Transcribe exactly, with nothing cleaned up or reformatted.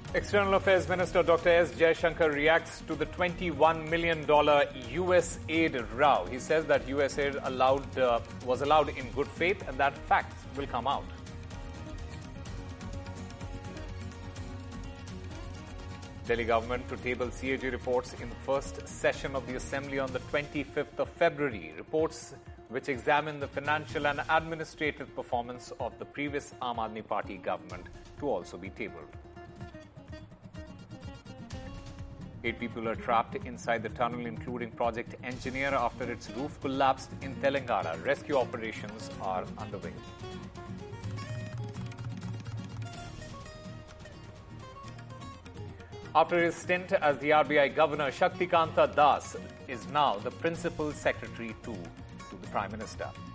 External Affairs Minister Doctor S. Jaishankar reacts to the twenty-one million dollars U S aid row. He says that U S aid allowed, uh, was allowed in good faith and that facts will come out. Delhi government to table C A G reports in the first session of the Assembly on the twenty-fifth of February. Reports which examine the financial and administrative performance of the previous Aam Aadmi Party government to also be tabled. Eight people are trapped inside the tunnel, including project engineer, after its roof collapsed in Telangana. Rescue operations are underway. After his stint as the R B I governor, Shaktikanta Das is now the principal secretary to, to the Prime Minister.